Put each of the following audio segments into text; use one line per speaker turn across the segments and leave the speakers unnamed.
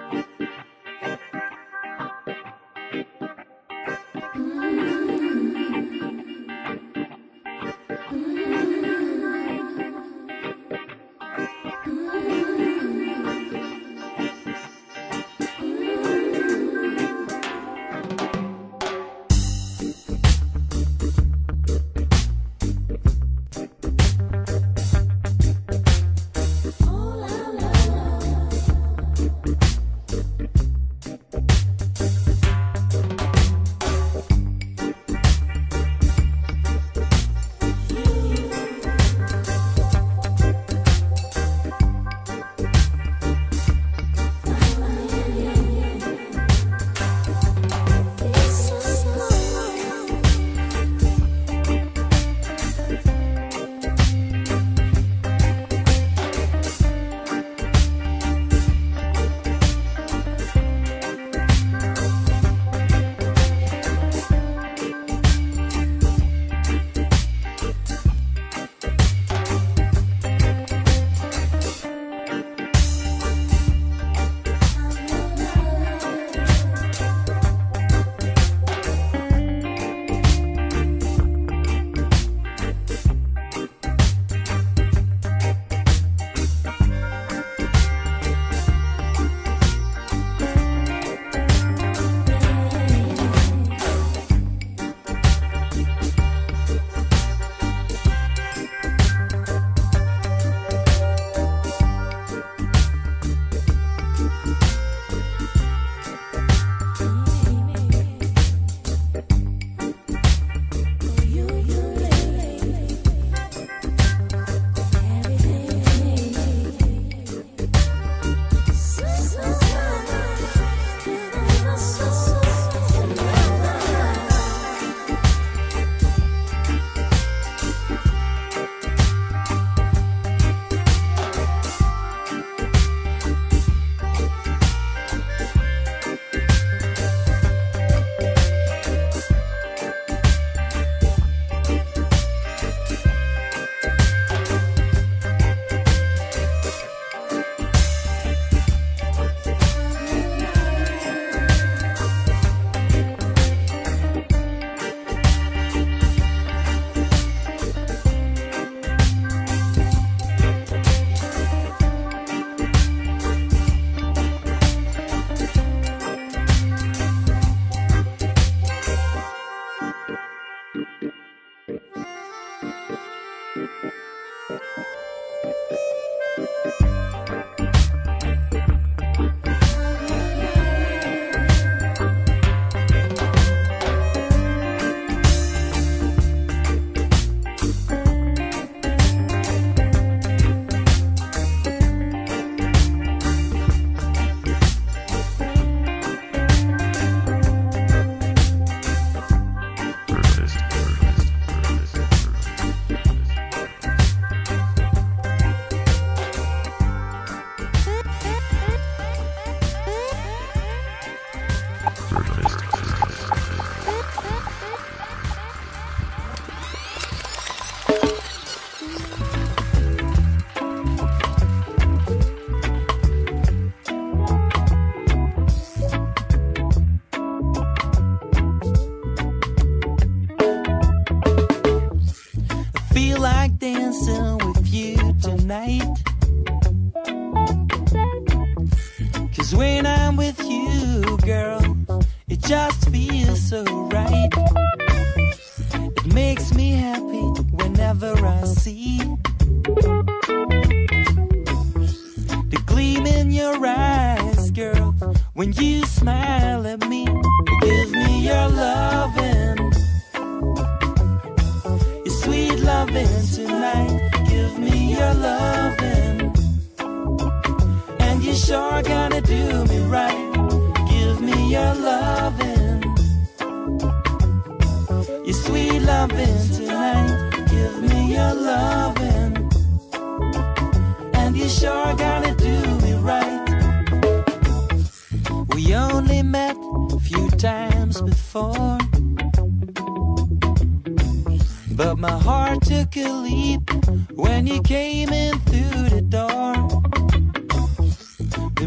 The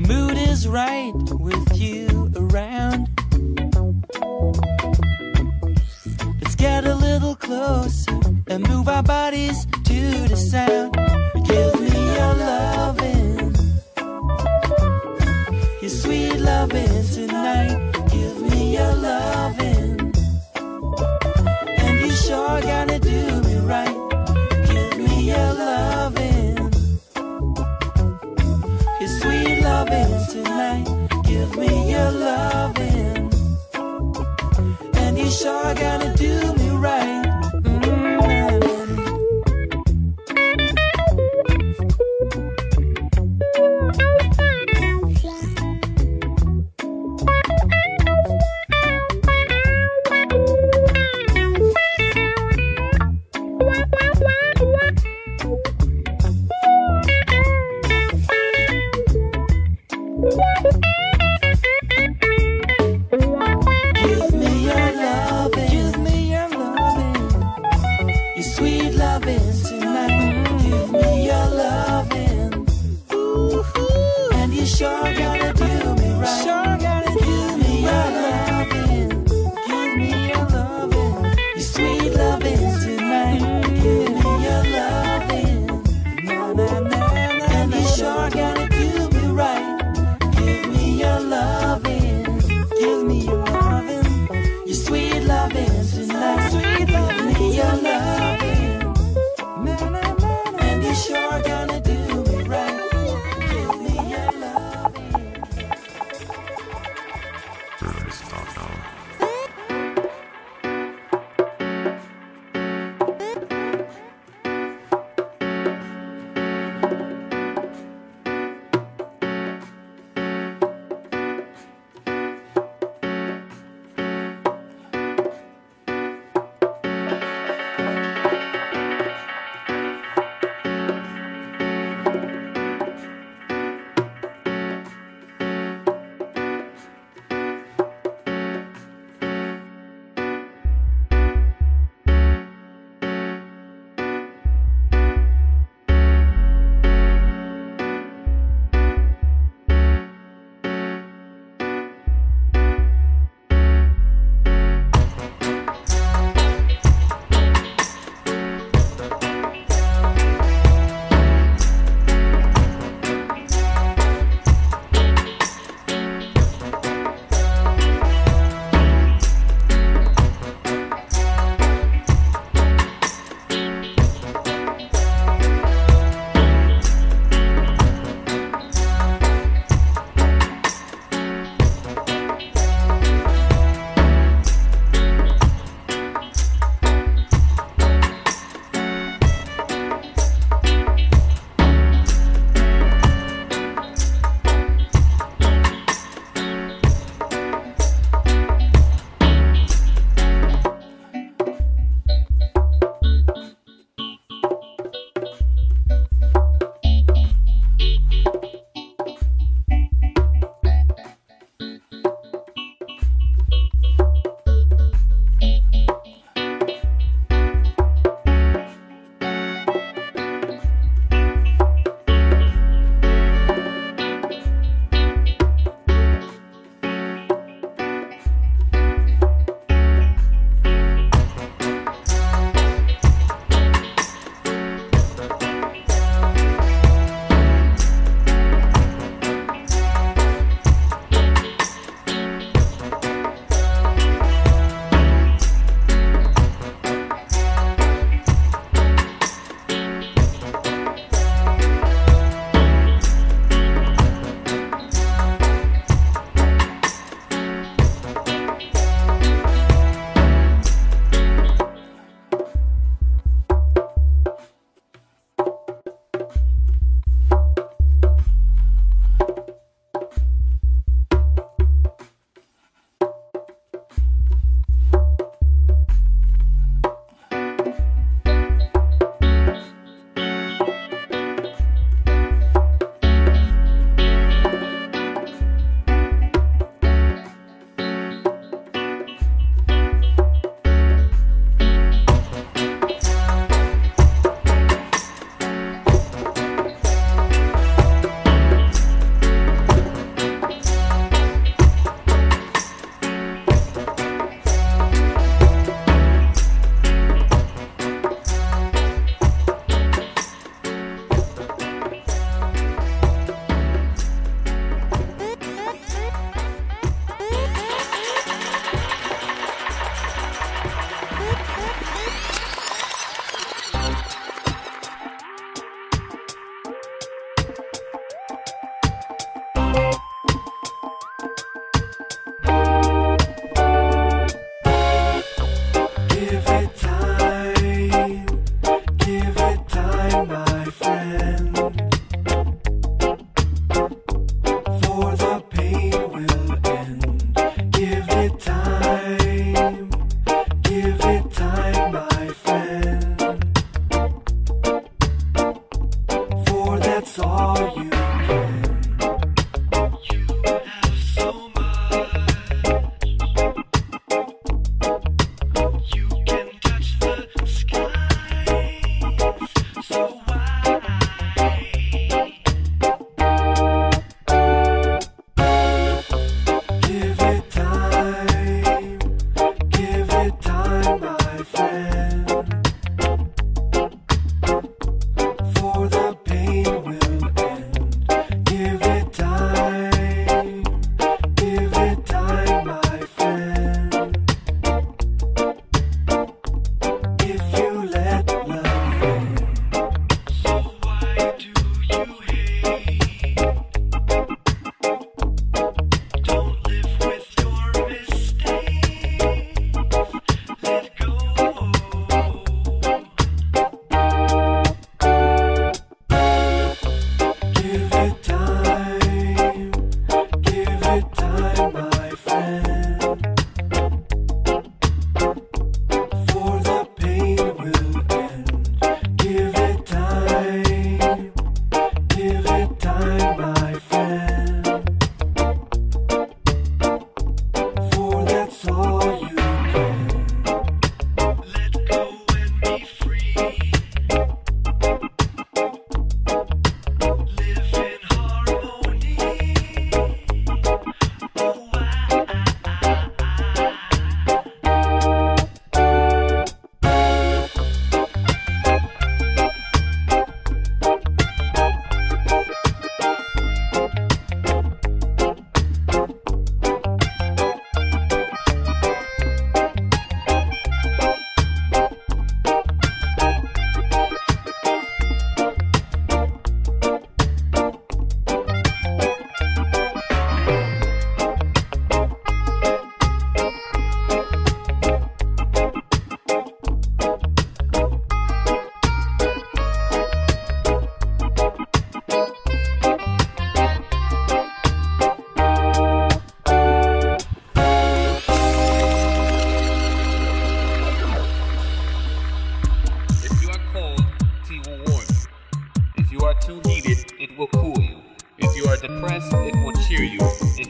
mood is right with you around. Let's get a little closer and move our bodies to the sound. Give me your loving, your sweet loving tonight. Give me your loving, and you sure gotta do me right. Give me your loving, your sweet loving tonight. Give me your loving, and you sure gotta do me right.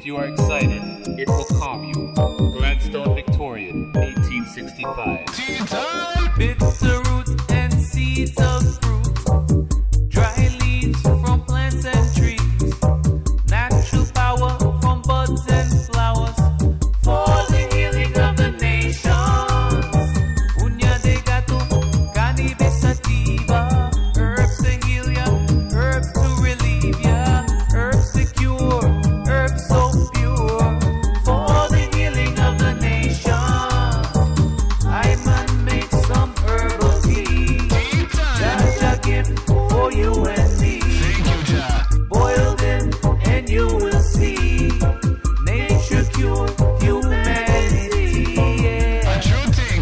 you are excited, it will calm you. Gladstone Victorian, 1865.
Tea time! Bitter root and seeds of fruit, dry leaves from plants and trees, natural power from buds and flowers, for the healing of the nation. Uña de gato, cannabis sativa, herbs to heal ya, herbs to relieve ya, herbs to cure, herbs so pure, for the healing of the nation. I man make some herbal tea, Jaja gift for you and me. Boil them and you will see, nature cure humanity. Yeah.
A true thing.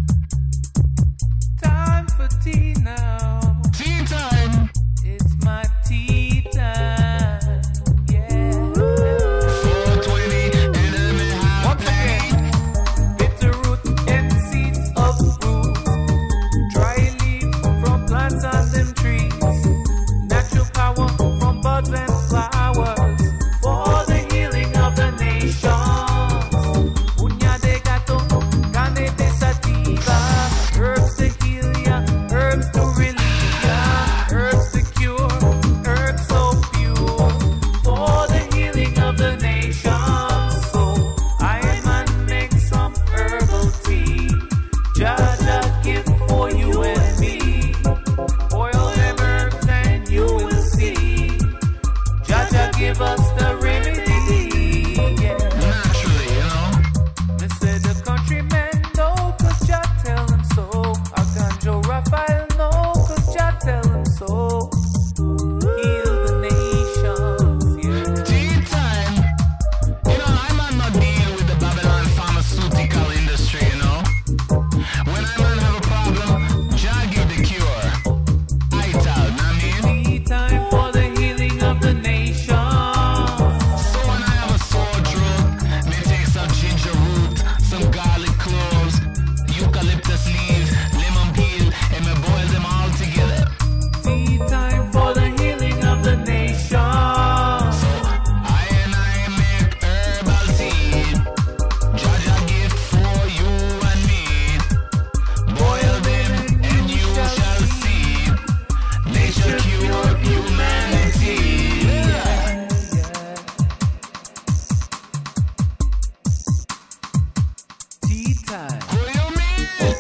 Time for tea now.
Tea time.
It's my tea time. Yeah.
420 and me
Once again, bitter root and seeds of fruit, dry leaf from plants and them trees, natural power from buds and flowers, for the healing of the nation. Uña de gato, cannabis sativa, herbs to heal ya, herbs to relieve ya, herbs to cure, herbs so pure, for the healing of the nation. So I man make some herbal tea, Jaja gift for you and me. Boil them herbs and you will see, Jaja give us the remedy. Yeah.
Naturally, you know.
They said the countrymen know, cause Jah tell them so. Archangel Raphael know, cause Jah tell them so. Heal the nations, yeah.
Tea time. You know, I might not deal with the Babylon pharmaceutical industry, you know. When I man have a problem, Jah give the cure. I tell, know what I mean?
Tea time for the healing of the nation.
So when I have a sore throat, me take some ginger root, some garlic cloves, eucalyptus leaves, lemon peel, and me boil them all together.
Tea time for the healing of the nation.
I make herbal tea, Jaja gift for you and me. Boil them and you shall see, nature cure humanity.
Tea time.
Who you mean?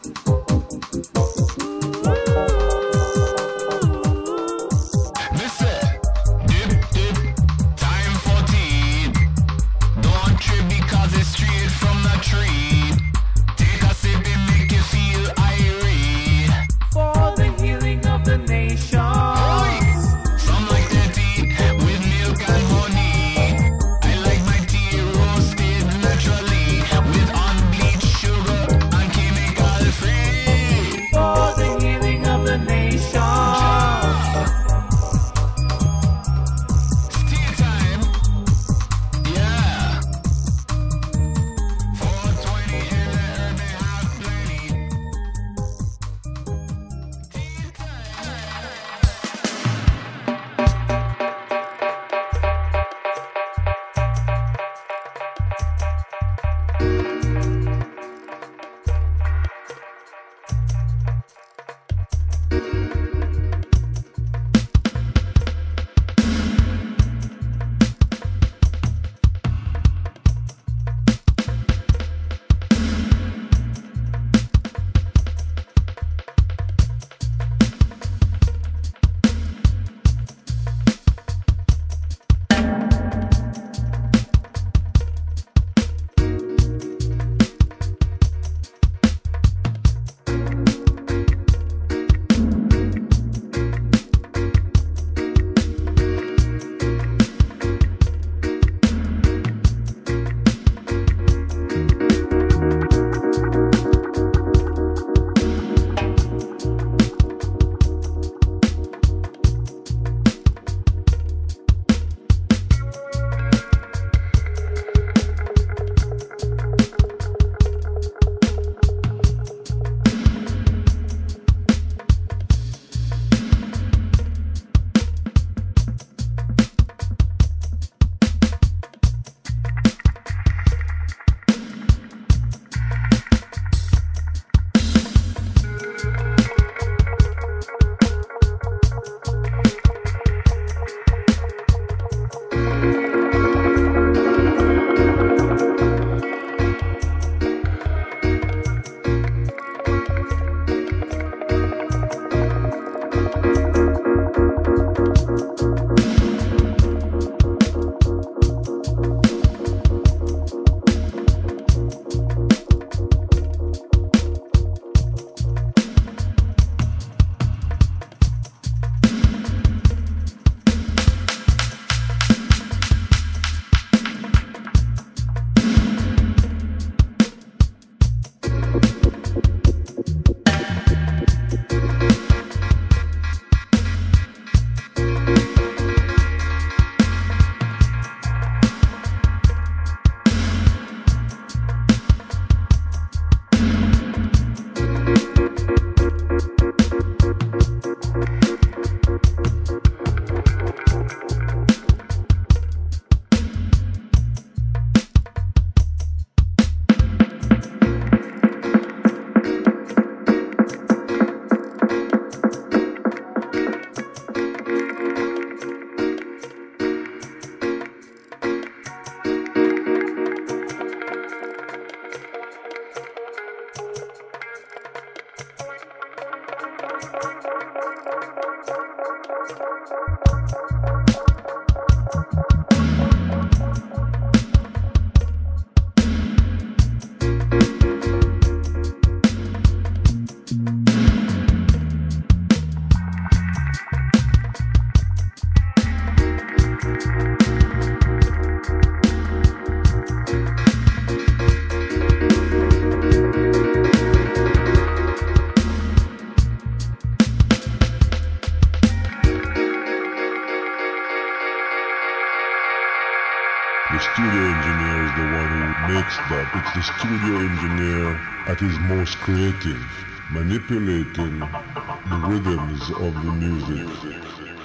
Me say, dip, dip, time for tea. Don't trip because it's straight from the tree. Take a sip and make you feel irie.
For the healing of the nation.
Some like their tea with milk and honey. I like my tea roasted naturally with unbleached sugar.
engineer is the one who makes that. It's the studio engineer at his most creative, manipulating the rhythms of the music.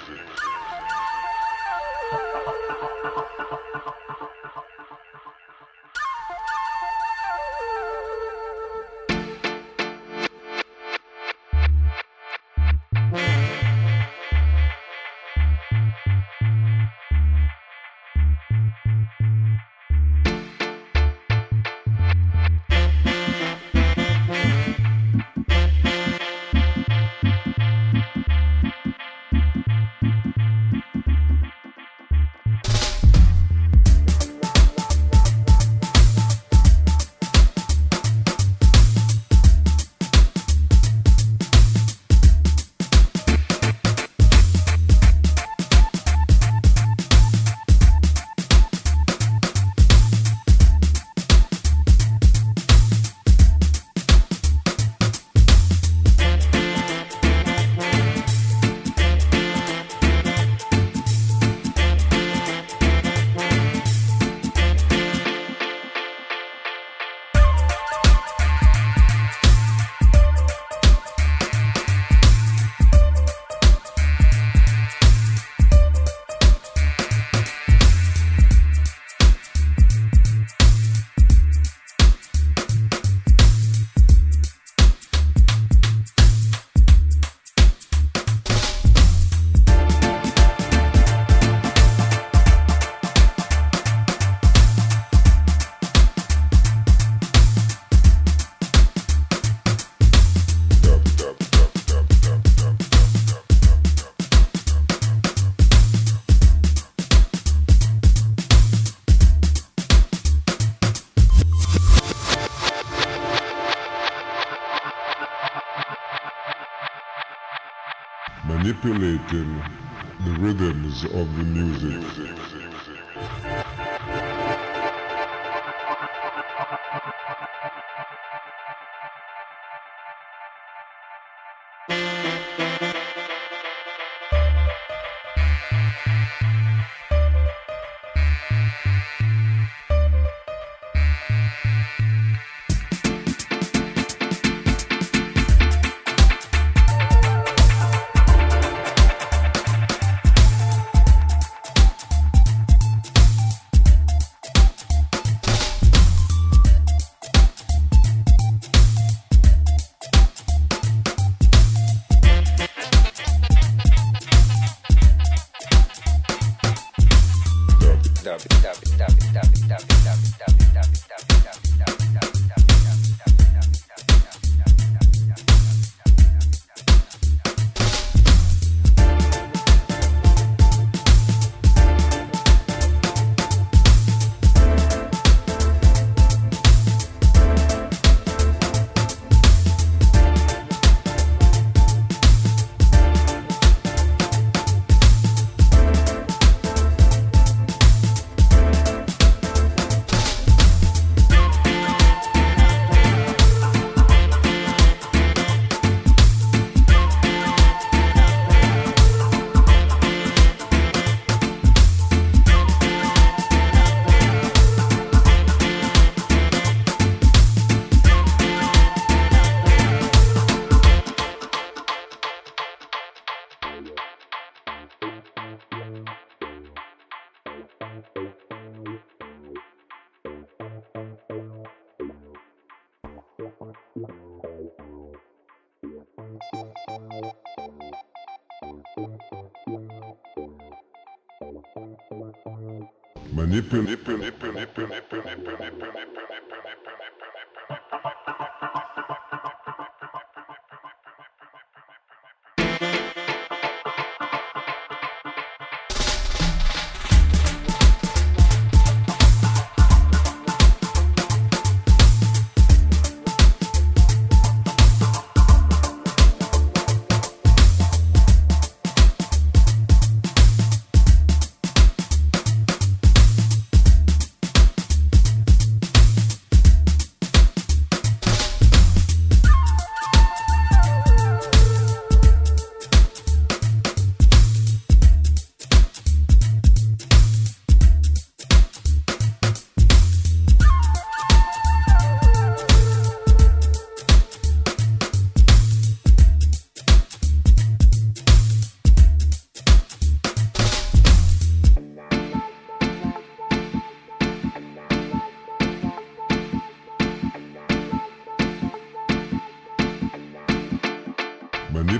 Manipulating the rhythms of the music.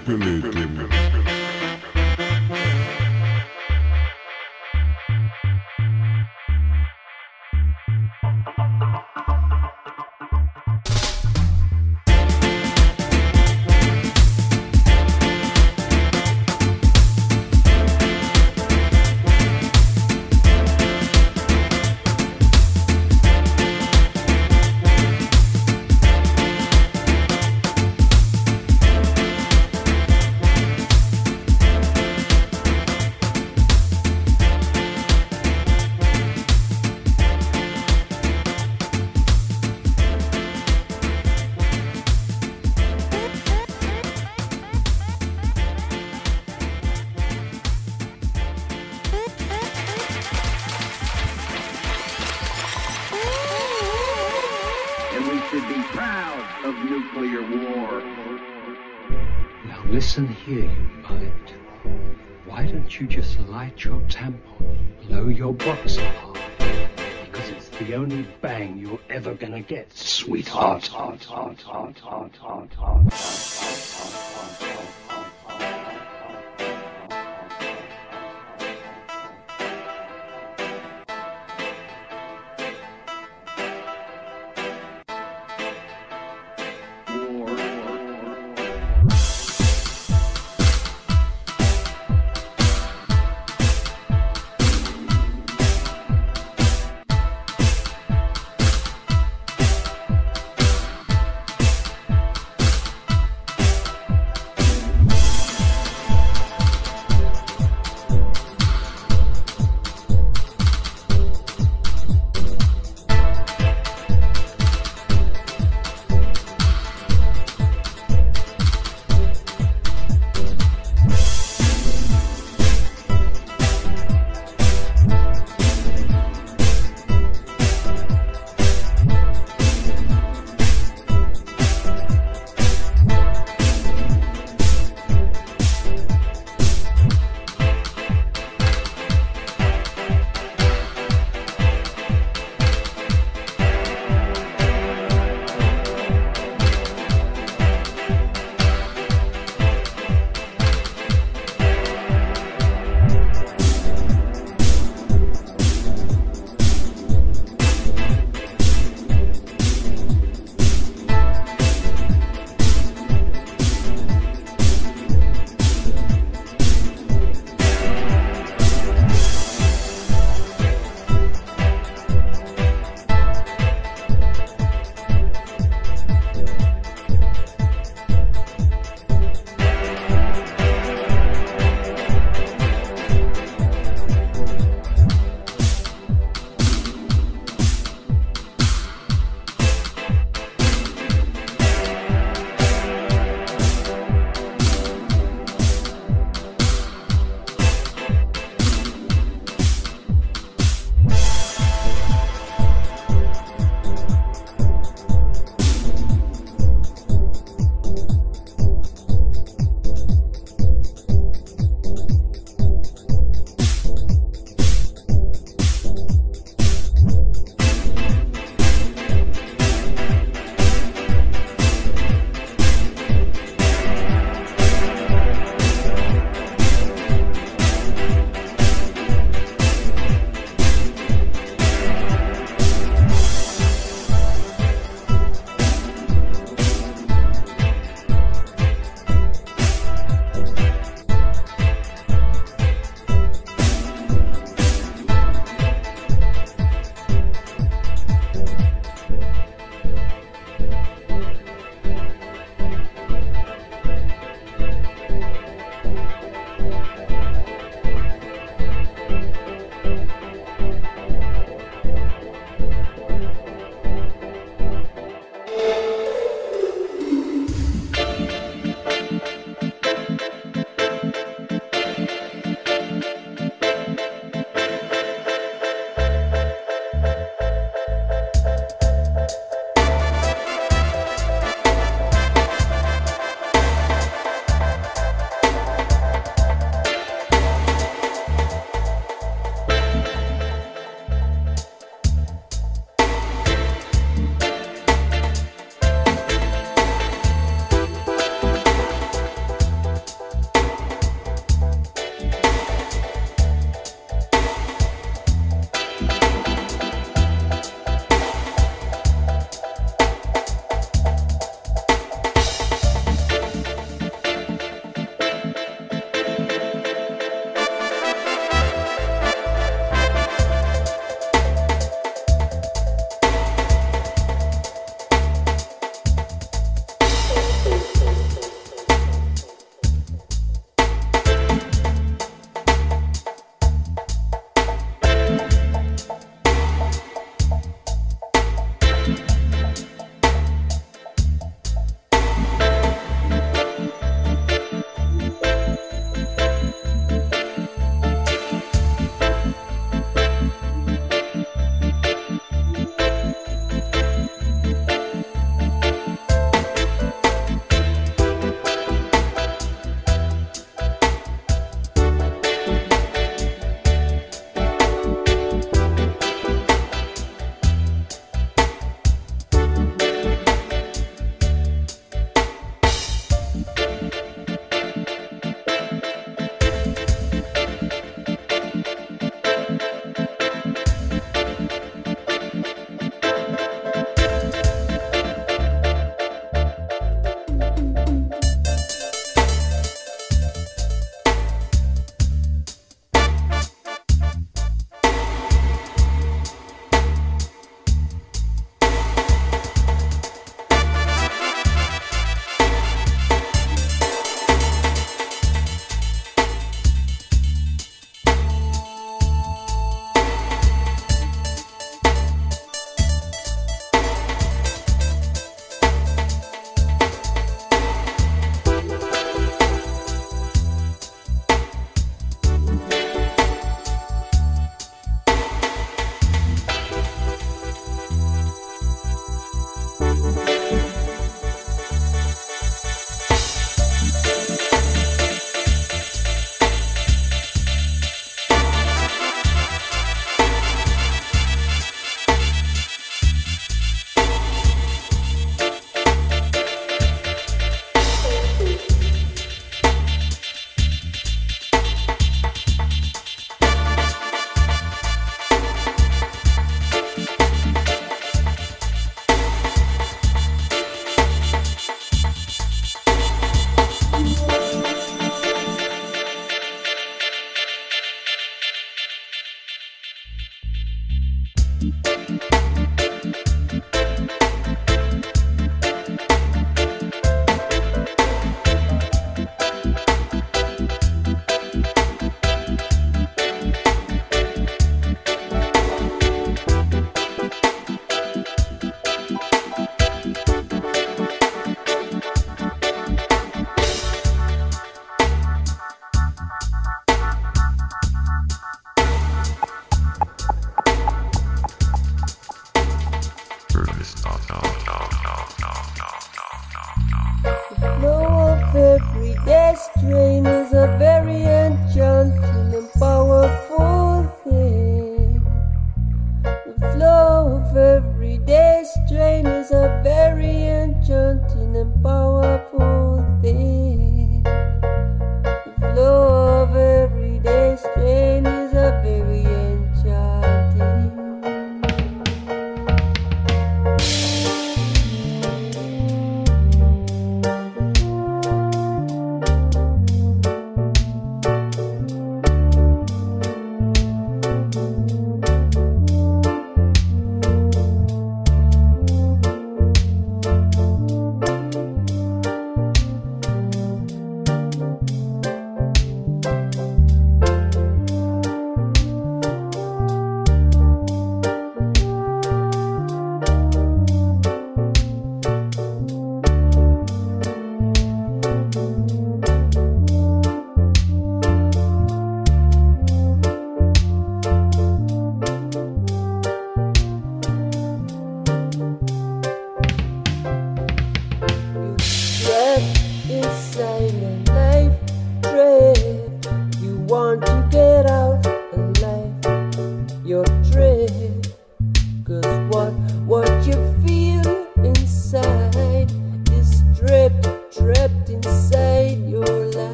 manipulating.
Listen here, you mullet. Why don't you just light your tampon below your boxer part? Because it's the only bang you're ever gonna get, sweetheart.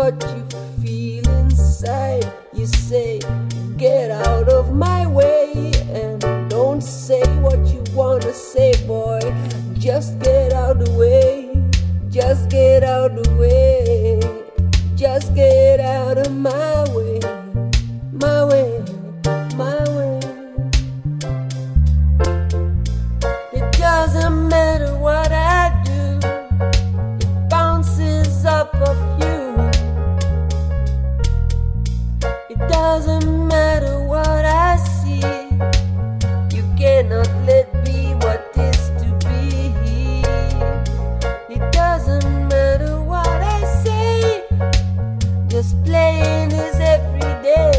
what you feel inside. You say, get out of my way, and don't say what you wanna say, boy. Just get out the way, just get out the way, just get out of my way, my way, my way. It doesn't matter what I do, it bounces off of you. It doesn't matter what I see, you cannot let be what is to be. It doesn't matter what I say, just playing is every day.